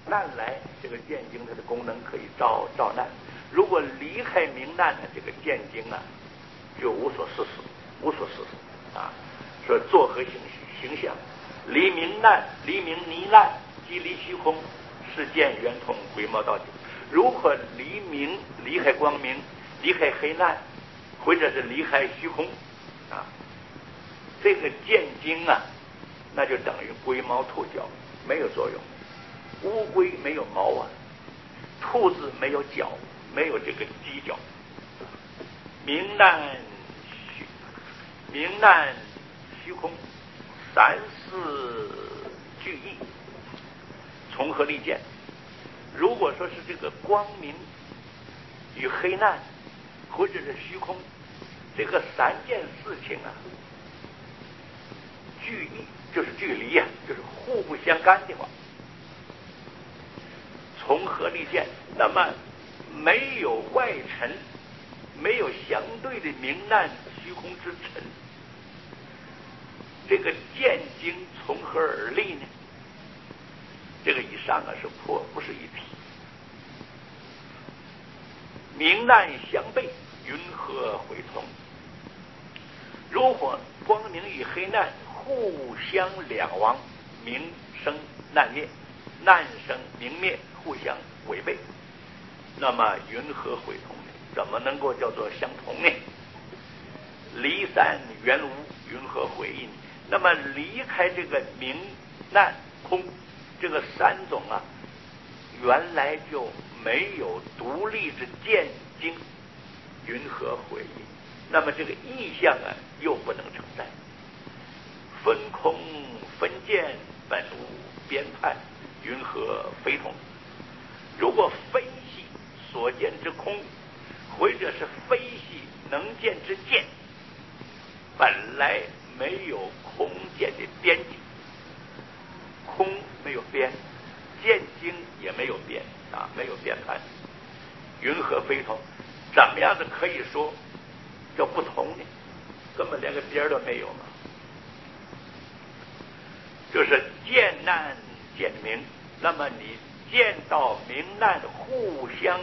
难来，这个见经它的功能可以照难；如果离开明难呢，这个见经啊就无所事事，无所事事啊。说作何形象？离明泥难，即离虚空，是见圆通，归毛到底。如果离开光明，离开黑暗，或者是离开虚空啊，这个见经啊，那就等于龟毛兔角，没有作用。乌龟没有毛啊，兔子没有角，没有这个犄角。明难虚空，三世俱异，从何立见？如果说是这个光明与黑暗，或者是虚空，这个三件事情啊，距异就是距离啊，就是互不相干的话，从何立见？那么没有外尘，没有相对的明暗虚空之尘，这个见经从何而立呢？这个以上啊是破，不是一体。明暗相悖，云何会同？如果光明与黑暗互相两亡，明生难灭，难生明灭，互相违背，那么云何会同呢？怎么能够叫做相同呢？离散缘无，云何会异呢？那么离开这个明难空这个三种啊，原来就没有独立之见经，云何会异？那么这个意象啊，又不能承载。分空分见本无边判，云何非同？如果非系所见之空，或者是非系能见之见，本来没有空见的边际，空没有边，见经也没有边啊，没有边判，云何非同？怎么样子可以说叫不同呢？根本连个边都没有嘛。就是见难见明，那么你见到明难互相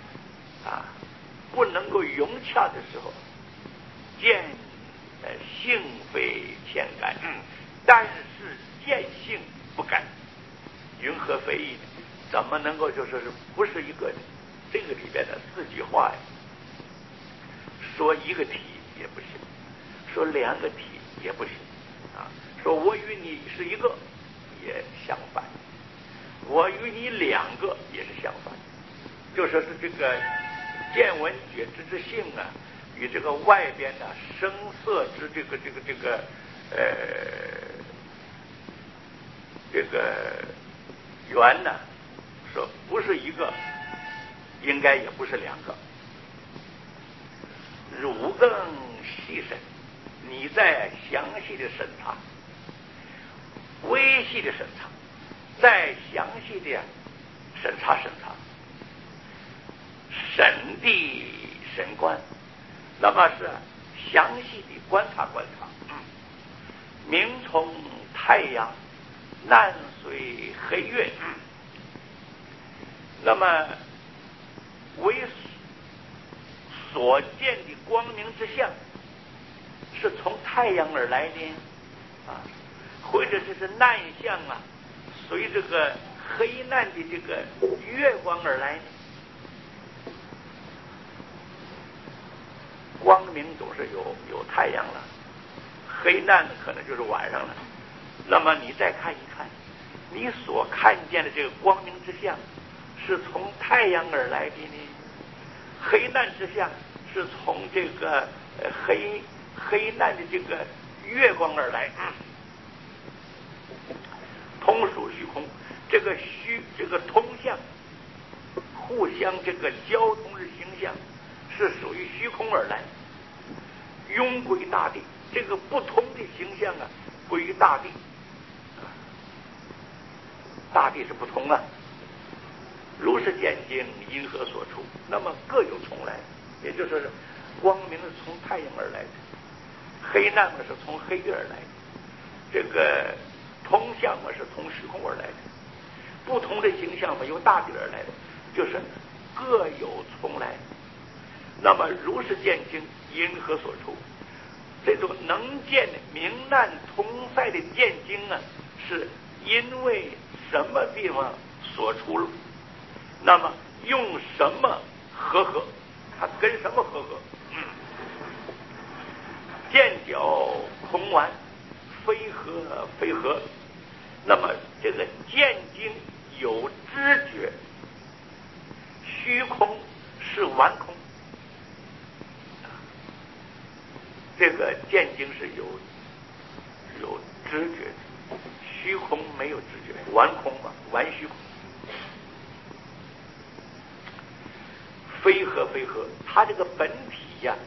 不能够融洽的时候，见性非牵改，但是见性不改，云何非异呢？怎么能够就说是不是一个呢？这个里边的四句话呀，说一个体也不行，说两个体也不行啊，说我与你是一个也相反，我与你两个也是相反，就说是这个见闻觉知之性啊，与这个外边的声色之这个缘呢，说不是一个，应该也不是两个。汝更细审，你再详细的审查，微细的审查，再详细的审查，审地审观，那么是详细的观察。明从太阳，难随黑月，那么为所见的光明之相是从太阳而来的或者是难相啊，随这个黑暗的这个月光而来呢？光明总是有太阳了，黑暗可能就是晚上了。那么你再看一看，你所看见的这个光明之相是从太阳而来的呢，黑暗之相是从这个黑暗的这个月光而来。通属虚空，这个通相互相这个交通的形象是属于虚空而来，庸归大地，这个不通的形象啊归于大地，大地是不通啊。如是见经，因何所出？那么各有从来，也就是光明是从太阳而来的，黑暗是从黑月而来的，这个通相是从虚空而来的。 不同的形象没有大地而来的，就是各有从来。那么如是见经，因何所出？这种能见明难同在的见经啊，是因为什么地方所出了？那么用什么和合？它跟什么和合？见角空玩，非合非合。那么这个见经有知觉，虚空是顽空。这个见经是有知觉的，虚空没有知觉，顽空嘛，顽虚空。非合非合，它这个本体呀，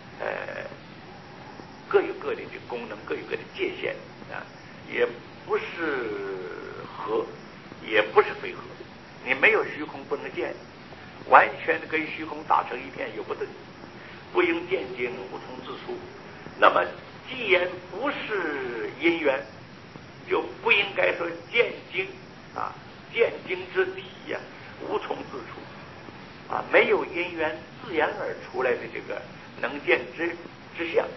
各有各的这功能，各有各的界限啊，也不是合，也不是非合。你没有虚空不能见，完全跟虚空打成一片又不对，不应见经，无从自出。那么既然不是因缘，就不应该说见经啊，见经之体呀，无从自出啊，没有因缘自然而出来的这个能见之相。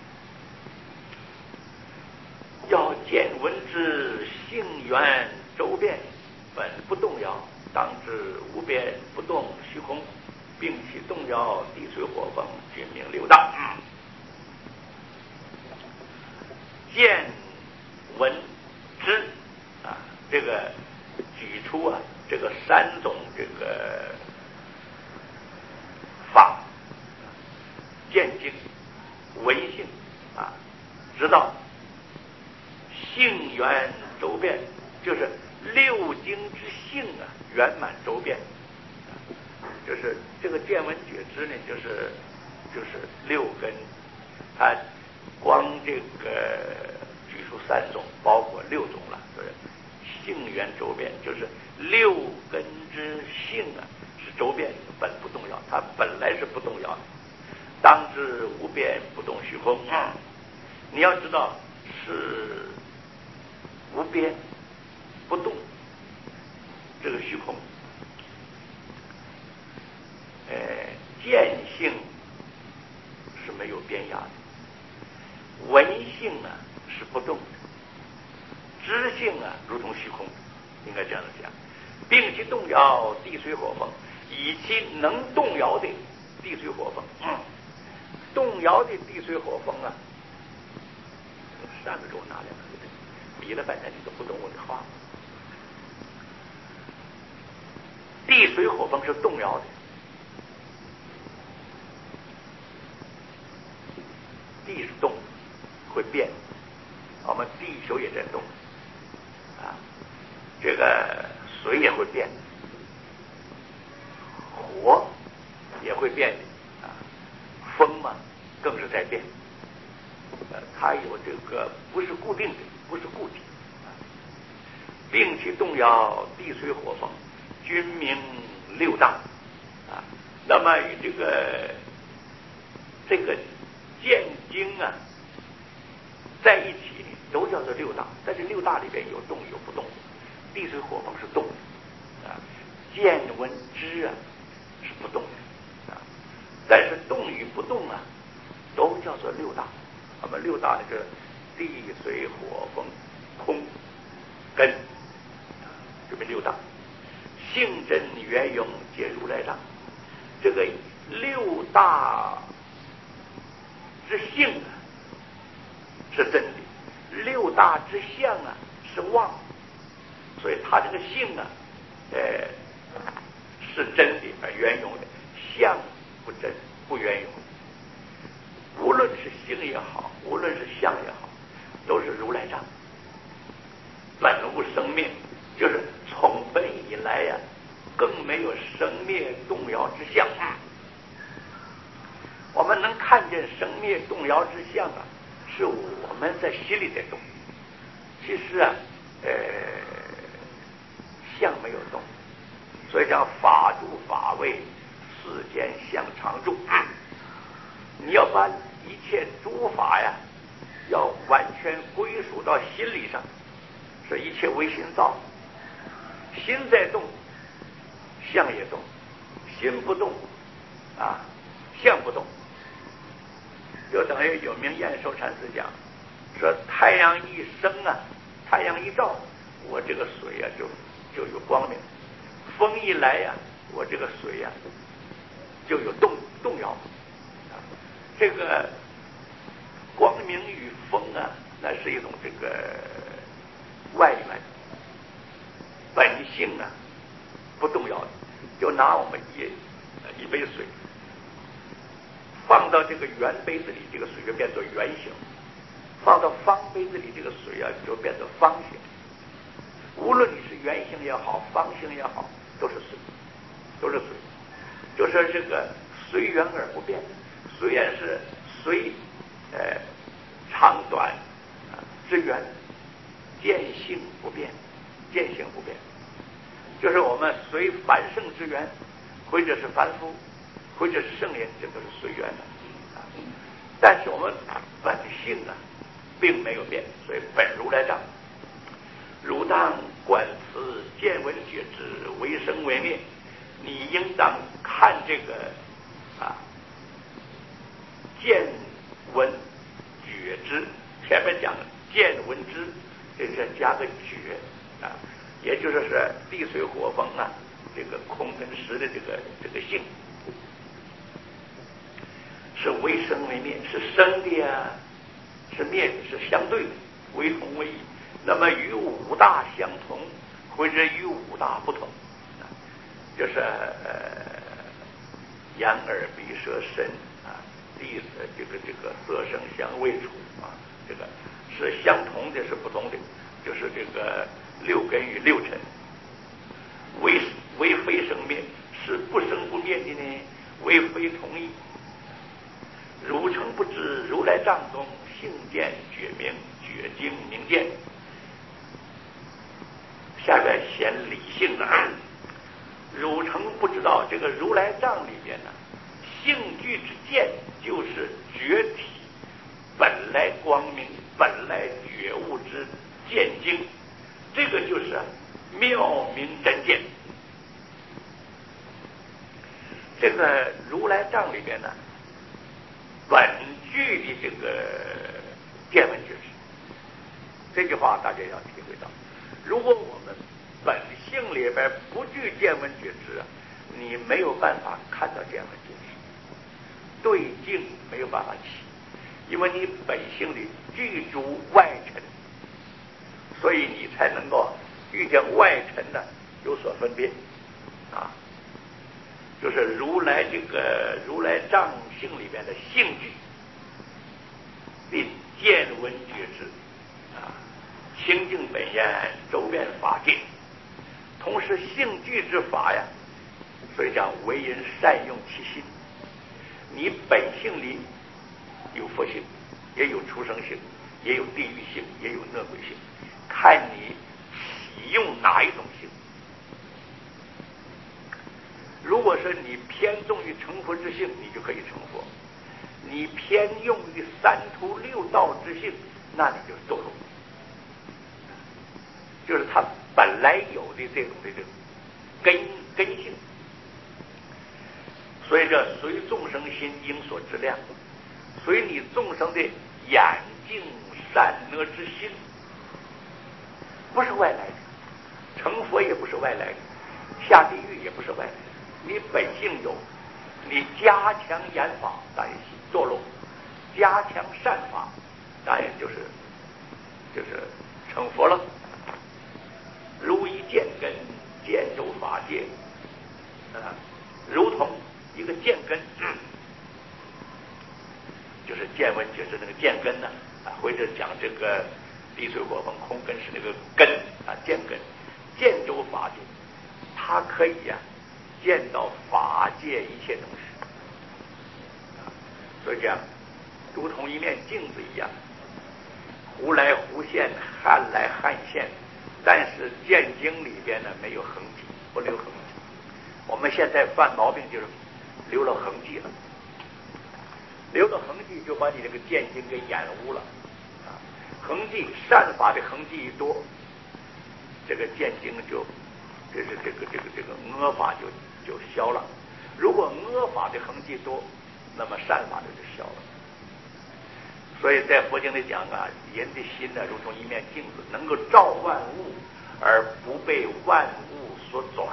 要见闻之性缘周遍，本不动摇，当知无边不动虚空，并其动摇，地水火风均名六大。见闻知啊，这个举出啊，这个三种这个法，见经、闻性啊，知道性缘周遍，就是六经之性啊，圆满周遍。就是这个见闻觉知呢，就是六根，它光这个举出三种，包括六种了。就是性缘周遍，就是六根之性啊是周遍，本不动摇，它本来是不动摇的。当知无边不动虚空，你要知道是无边不动这个虚空。见性是没有边涯的，闻性啊是不动的，知性啊如同虚空，应该这样讲。并其动摇地水火风，以其能动摇的地水火风，动摇的地水火风啊，三个给我拿两个，比了半天你都不懂我的话。地水火风是动摇的。地是动，会变，我们地球也在动啊，这个水也会变，火也会变的啊，风嘛更是在变，它有这个不是固定的，不是固体啊，并其动摇地水火风，均名六大啊。那么与这个见经啊在一起都叫做六大，在这六大里边有动有不动，地水火风是动的啊，见闻知啊是不动的啊，但是动与不动啊都叫做六大。那么六大就是地水火风空根，这边六大，性真圆融皆如来藏。这个六大之性啊是真理，六大之相啊是妄，所以它这个性啊是真的而圆融的，相不真不圆融。无论是形也好，无论是相也好，都是如来藏，本无生灭，就是从本以来呀，更没有生灭动摇之相。我们能看见生灭动摇之相啊，是我们在心里在动。其实啊，相没有动，所以叫法住法位，世间相常住。你要把一切诸法呀，要完全归属到心理上，是一切唯心造。 心在动，相也动，心不动相不动，就等于有名延寿禅师讲说，太阳一升太阳一照，我这个水就有光明；风一来我这个水就有动摇。这个光明与风那是一种这个外缘，本性不动摇的。就拿我们一杯水放到这个圆杯子里，这个水就变作圆形；放到方杯子里，这个水就变作方形。无论你是圆形也好，方形也好，都是水，都是水。就说这个随缘而不变，虽然是随长短之缘，见性不变，见性不变。就是我们随凡圣之缘，或者是凡夫，或者是圣人，这都是随缘的。但是我们本性并没有变，所以本如来藏。汝当观此见闻觉知，为生为灭。你应当看这个见闻觉知，前面讲的见闻知，这是加个觉也就是说地水火风这个空跟实的这个性，是为生为灭，是生的是灭的，是相对的，为同为异。那么与五大相同，或者与五大不同，就是眼耳鼻舌身地这个色声香味触这个是相同的，是不同的，就是这个六根与六尘。为非生灭，是不生不灭的呢，为非同一。汝诚不知，如来藏中性见觉明，觉精明见。下边显理性汝诚不知道，这个如来藏里边性具之见，就是觉体本来光明，本来觉悟之见精，这个就是妙明真见。这个如来藏里边本具的这个见闻觉知，这句话大家要体会到。如果我们本性里边不具见闻觉知你没有办法看到见闻觉知，对境没有办法起，因为你本性里具足外尘，所以你才能够遇见外尘有所分别就是如来这个如来藏性里边的性具的见闻觉知清净本愿，周遍法界。同时性具之法所以讲为人善用其心。你本性里有佛性，也有畜生性，也有地狱性，也有恶鬼性，看你喜用哪一种性。如果是你偏重于成佛之性，你就可以成佛；你偏用于三途六道之性，那你就是堕落。就是他本来有的这种根性。所以这随众生心应所知量，随你众生的眼净善恶之心，不是外来的，成佛也不是外来的，下地狱也不是外来的。你本性有，你加强言法，当然堕落；加强善法，当然就是成佛了。如一剑根，剑州法界如同一个剑根，就是见闻觉知那个剑根或者讲这个地水火风空根是那个根剑根，见州法界，它可以见到法界一切东西所以这样如同一面镜子一样，忽来忽现，汉来汉现，但是见经里边没有痕迹，不留痕迹。我们现在犯毛病就是留了痕迹了，留了痕迹就把你这个见经给掩污了痕迹善法的痕迹一多，这个见经就这个恶法就消了。如果恶法的痕迹多，那么善法就消了。所以在佛经里讲啊，人的心呢，如同一面镜子，能够照万物而不被万物所转。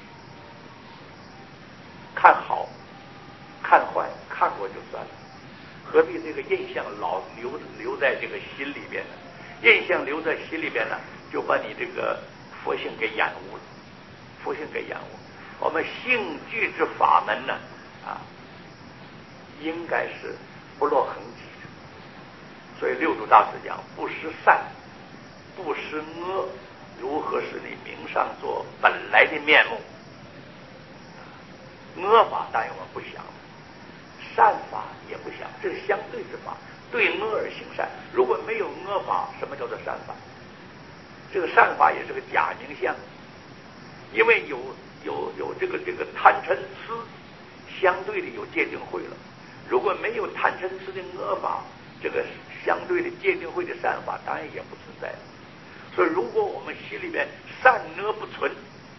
看好看坏看过就算了，何必这个印象老留在这个心里边呢？印象留在心里边呢，就把你这个佛性给染污了，佛性给染污。我们性具之法门呢，应该是不落痕迹的。所以六祖大师讲，不识善，不识恶，如何使你明上座本来的面目？恶法当然我们不想，善法也不想，这是相对之法，对恶而行善。如果没有恶法，什么叫做善法？这个善法也是个假名相，因为有这个贪嗔痴相对的有戒定慧了。如果没有贪嗔痴的恶法，这个相对的戒定慧的善法当然也不存在了。所以如果我们心里面善恶不存，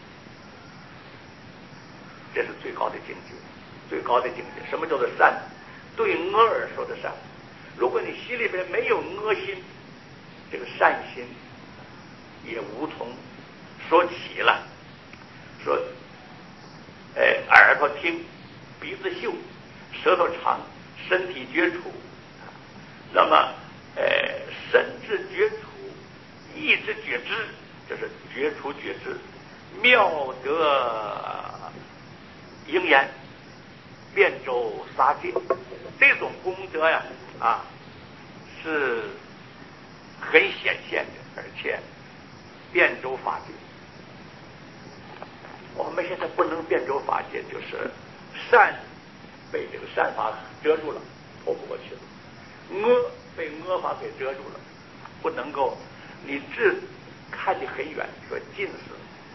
这是最高的境界，最高的境界。什么叫做善？对恶而说的善。如果你心里边没有恶心，这个善心也无从说起了。说耳朵听，鼻子嗅，舌头尝，身体觉处，那么身之觉处，意之觉知，这是觉处觉知，妙得应言，遍周杀戒，这种功德呀是很显现的，而且遍周法界。我们现在不能遍周法界，就是善被这个善法遮住了，透不过去了；恶被恶法给遮住了，不能够，你只看得很远，说近视，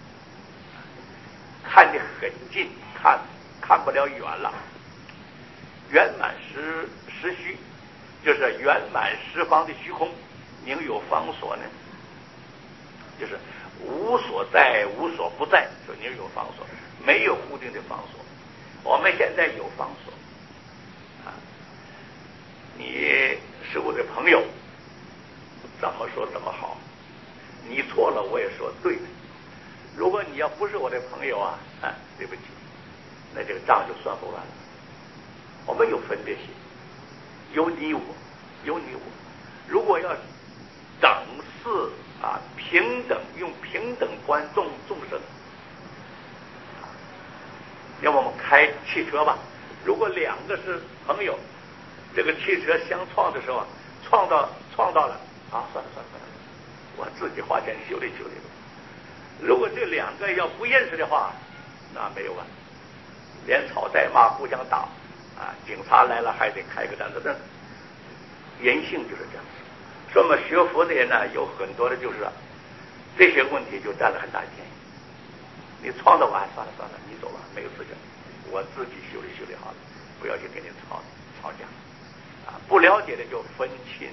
看得很近，看不了远了。圆满实虚，就是圆满十方的虚空，宁有方所呢？就是无所在，无所不在，说宁有方所，没有固定的方所。我们现在有方所你是我的朋友，怎么说怎么好，你错了我也说对的。如果你要不是我的朋友对不起，那这个账就算不完了。我们有分别心，有你我，有你我。如果要等视平等，用平等观众生。要么我们开汽车吧，如果两个是朋友，这个汽车相撞的时候撞到了算了，我自己花钱修理吧。如果这两个要不认识的话，那没有连吵带骂，互相打警察来了还得开个单子证。人性就是这样。说我们学佛的人呢，有很多的就是这些问题就占了很大便宜。你撞到我算了，你走吧，没有资格，我自己修理好了，不要去跟你吵架不了解的就分亲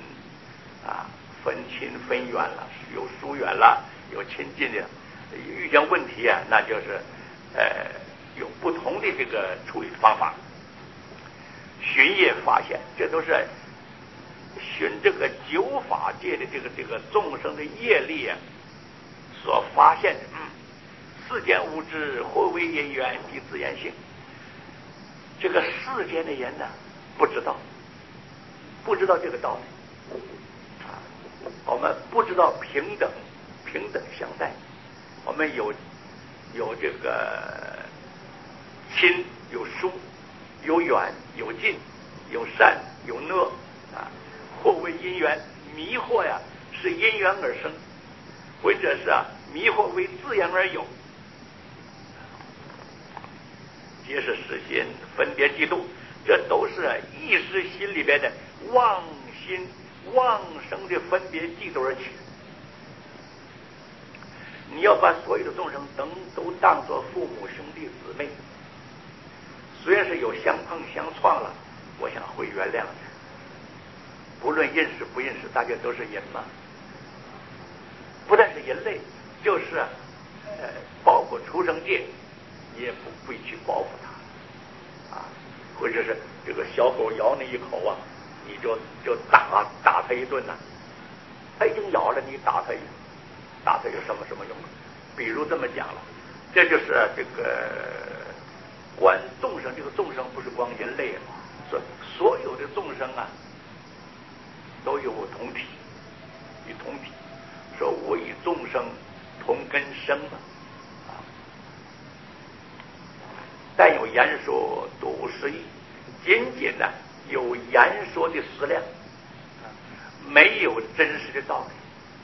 分远了，有疏远了，有亲近的，遇见问题那就是有不同的这个处理方法。寻业发现，这都是寻这个九法界的这个众生的业力所发现的。世间无知，或为因缘及自然性。这个世间的人呢，不知道这个道理我们不知道平等相待。我们有这个亲，有疏，有远，有近，有善，有恶或为因缘，迷惑是因缘而生，或者是迷惑为自然而有。皆是实心分别嫉妒，这都是意识心里边的妄心妄生的分别嫉妒而起。你要把所有的众生都当作父母兄弟姊妹，虽然是有相碰相撞了，我想会原谅的。不论认识不认识，大家都是人嘛。不但是人类，就是包括出生界，你也不会去报复他啊，或者是这个小狗咬你一口啊，你就打他一顿呐、他已经咬了你，打他有什么用？比如这么讲了，这就是这个观众生，这个众生不是光人类啊，所有的众生啊都有同体，与同体，说我与众生同根生嘛，但有言说笃实义，仅仅呢有言说的实量，没有真实的道理。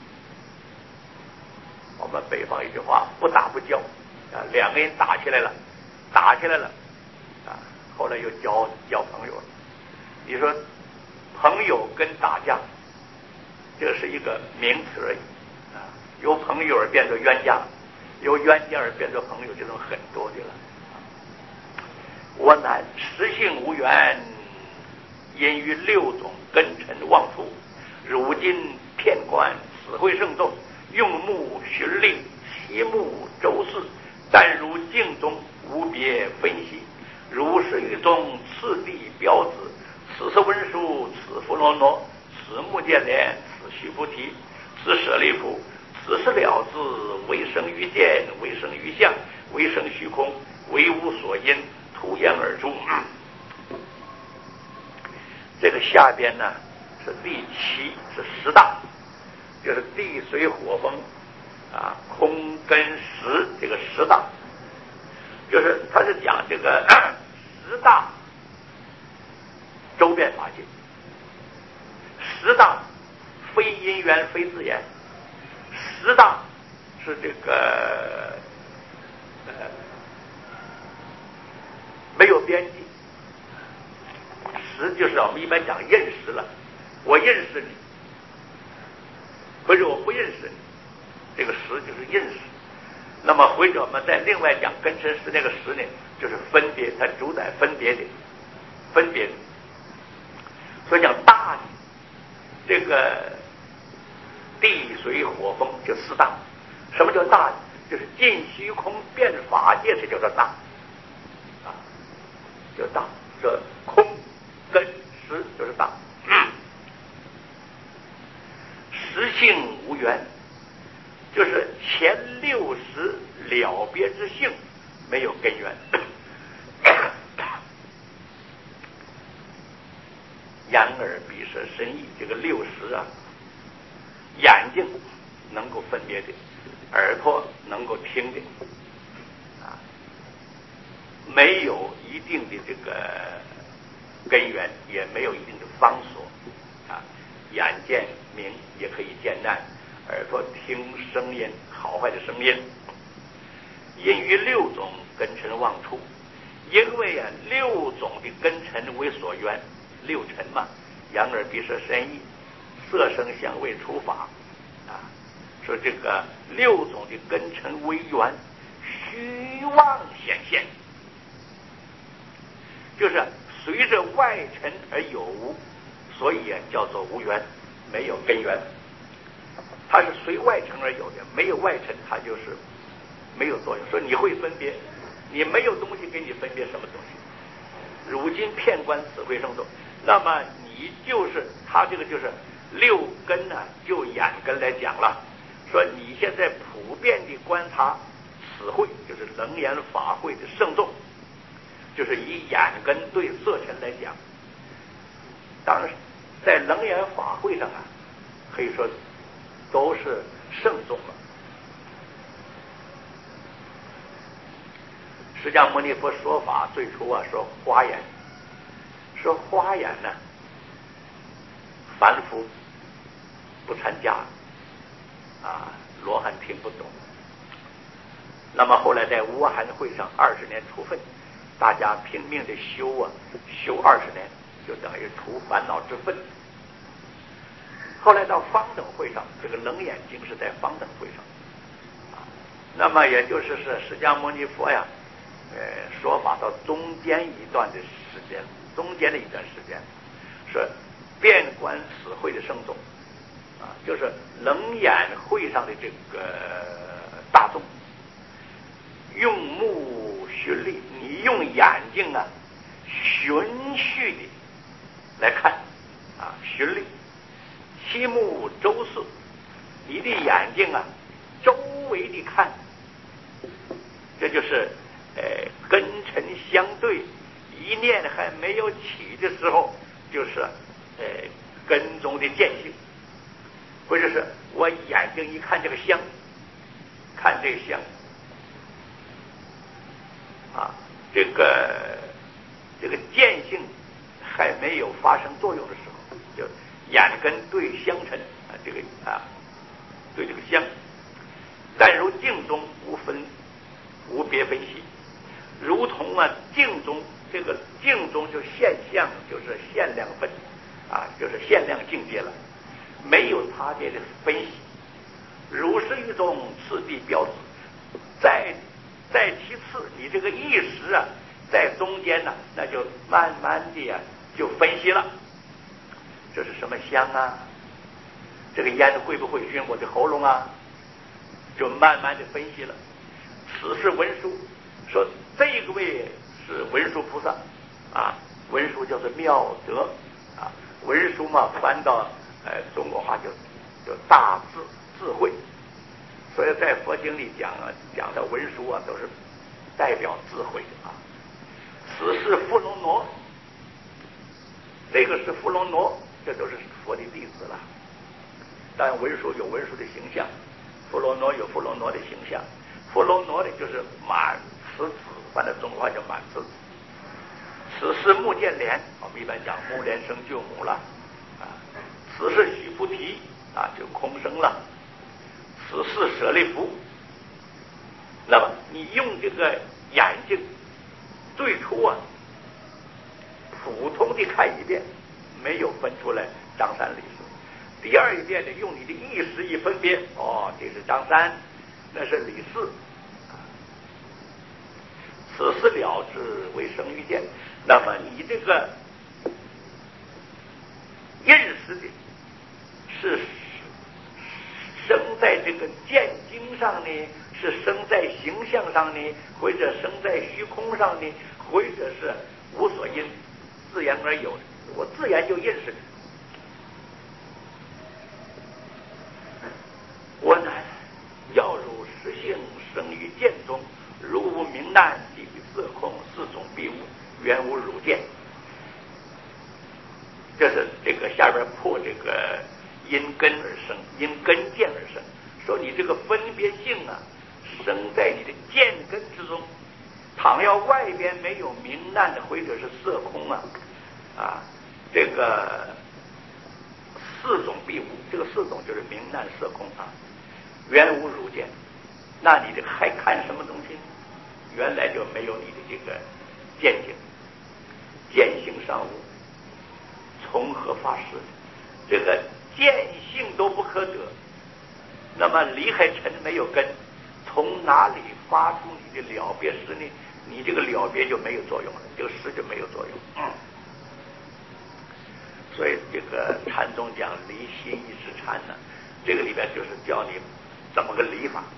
我们北方一句话，不打不交啊，两个人打起来了啊，后来又交朋友了。你说朋友跟打架，这是一个名词而已啊，由朋友而变作冤家，由冤家而变作朋友，这种很多的了。我乃实性无缘，因于六种根尘妄出，如今遍观此会圣众，用目寻令，其目周视，但如镜中无别分析，如是于中次第标子，此是文殊，此佛罗罗，此目犍连，此须菩提，此舍利弗，此是了知，为生于见，为生于相，为生虚空，为无所因，突言而出。这个下边呢是第七，是十大，就是地水火风啊，空跟实，这个十大，就是他是讲这个十大周遍法界，十大非因缘非自然，十大是这个没有边际。识就是我们一般讲认识了，我认识你，或者我不认识你，这个识就是认识。那么或者我们再另外讲根尘识那个识呢，就是分别，它主宰分别的，所以讲大的这个地水火风就四大。什么叫大？就是尽虚空遍法界，这叫做大啊，叫大。这空跟实就是大，实性无缘，就是前六识了别之性没有根源。眼耳鼻舌身意，这个六识啊，眼睛能够分别的，耳朵能够听的啊，没有一定的这个根源，也没有一定的方所啊。眼见明也可以见难，耳朵听声音，好坏的声音。因于六种根尘妄出，因为啊六种的根尘为所缘，六尘嘛，眼耳鼻舌身意，色声香味触法啊，说这个六种的根尘为缘，虚妄显现，就是随着外尘而有无，所以叫做无缘，没有根源。它是随外尘而有的，没有外尘它就是没有作用。说你会分别，你没有东西给你分别什么东西。如今遍观此会圣众，那么你就是他这个就是六根呢，就眼根来讲了，说你现在普遍的观察此会，就是楞严法会的圣众，就是以眼根对色尘来讲。当然在楞严法会上啊，可以说都是圣众了。释迦牟尼佛说法最初啊说花眼，说花眼呢凡夫不参加啊，罗汉听不懂。那么后来在乌汉会上20年除分，大家拼命的修啊，修20年，就等于除烦恼之分。后来到方等会上，这个楞严经是在方等会上啊，那么也就是释迦牟尼佛呀，说法到中间一段的时间，说遍观此会的圣众啊，就是楞严会上的这个大众， 用目循例，你用眼睛啊循序的来看啊，循例。其目周视，你的眼睛啊周围的看，这就是根尘相对，一念还没有起的时候，就是根中的见性，或者是我眼睛一看这个香，看这个香啊，这个见性还没有发生作用的时候，就眼根对香尘啊，这个啊对这个香，但如镜中无别分析，如同啊镜中，这个镜中就现象，就是限量分啊，就是限量境界了，没有他别的分析。如是一种次第标志，再其次，你这个意识啊，在中间呢，那就慢慢的啊就分析了，这是什么香啊？这个烟会不会熏我的喉咙啊？就慢慢的分析了。此是文殊，说这个位是文殊菩萨啊，文殊叫做妙德啊，文殊嘛翻到中国话就大智慧，所以在佛经里讲的文殊啊，都是代表智慧的啊。此是富龙罗，这个是富龙罗，这都是佛的弟子了。但文殊有文殊的形象，富罗罗有富罗罗的形象。富罗罗的就是满慈子，反正中国话叫满慈子。此是目犍连，我们一般讲目连生救母了啊。此是须菩提啊，就空生了。此是舍利弗。那么你用这个眼睛，最初啊，普通的看一遍，没有分出来张三李四。第二一遍呢，用你的意识一分别，哦，这是张三，那是李四。此事了之为生于见。那么你这个认识的是生在这个见经上呢，是生在形象上呢，或者生在虚空上呢，或者是无所因，自然而有的，我自然就认识的。我乃要如实性生于见中，如无明难即彼色空，四种必无，原无汝见。这是这个下边破这个因根而生，因根见而生，说你这个分别性啊，生在你的见根之中。倘要外边没有明难的，或者是色空啊，这个四种必无，这个四种就是明难色空啊，原无汝见。那你这个还看什么东西？原来就没有你的这个见性，见性上无，从何发誓？这个见性都不可得，那么离开尘没有根，从哪里发出你的了别识呢？你这个了别就没有作用了，这个识就没有作用。所以这个禅宗讲离心一识禅呢，这个里边就是教你怎么个理法，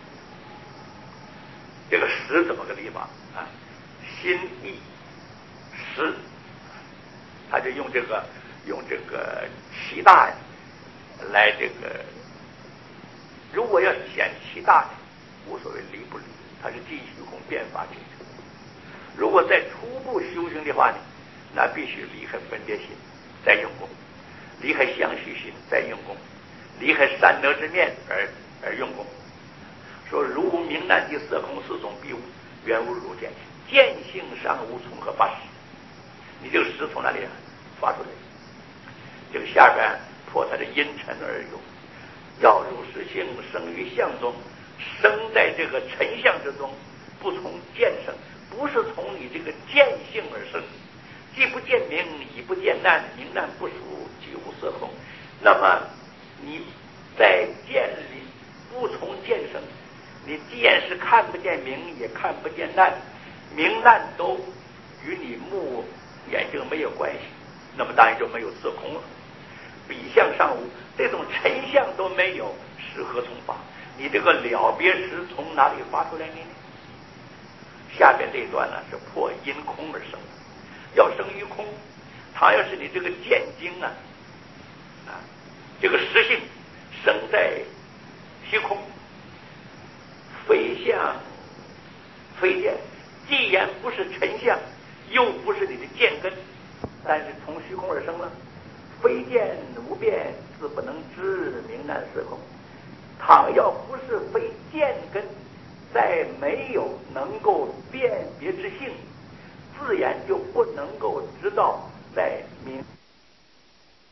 这个识怎么个理法啊？心意识，他就用这个七大来这个，如果要显七大呢，无所谓离不离，它是即虚空变法界。如果在初步修行的话呢，那必须离开分别心，再用功；离开相续心，再用功；离开三德之面而用功。说如无明难即色空，四种必无，原无汝见。见性上无，从何发始？你这个识从哪里发出来？这个下边破它的因尘而有，要如实性生于相中，生在这个尘相之中，不从见生，不是从你这个见性而生。既不见明，亦不见难，明难不属，即无色空。那么你在见里不从见生，你既然是看不见明，也看不见难，明难都与你眼睛没有关系，那么当然就没有色空了。比相上无，这种尘相都没有，是何从发？你这个了别识从哪里发出来呢？ 下边这一段呢是破因空而生，要生于空。倘要是你这个见经啊，这个实性生在虚空，非相非见，既然不是尘相，又不是你的见根，但是从虚空而生了，非见无变，自不能知，名难是空。倘要不是非见根，再没有能够辨别之性，自然就不能够知道在明